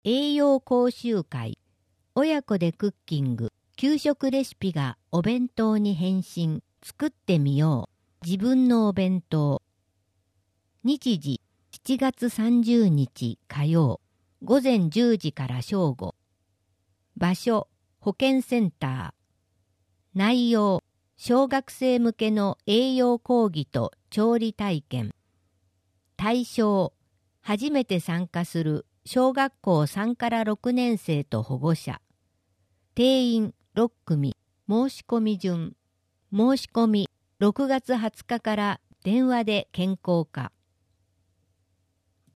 栄養講習会、親子でクッキング、給食レシピがお弁当に変身、作ってみよう、自分のお弁当。日時、7月30日火曜、午前10時から正午。場所、保健センター。内容、小学生向けの栄養講義と調理体験。対象、初めて参加する小学校3から6年生と保護者。定員6組、申し込み順。申し込み6月20日から電話で健康課。